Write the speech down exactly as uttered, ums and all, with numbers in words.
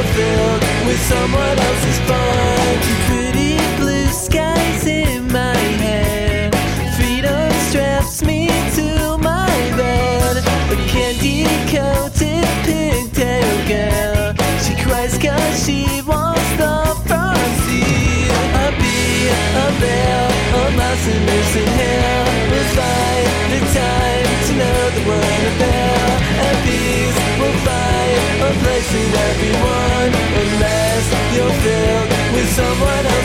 you're filled with someone else's fun. Pretty blue skies in my hair, freedom straps me to my bed. A candy coated pigtail girl, she cries cause she wants the front seat. A bee, a bear, a mouse and lives in hell will find the time to know that we're a pair. And bees will find a place in everyone, unless you're filled with someone else.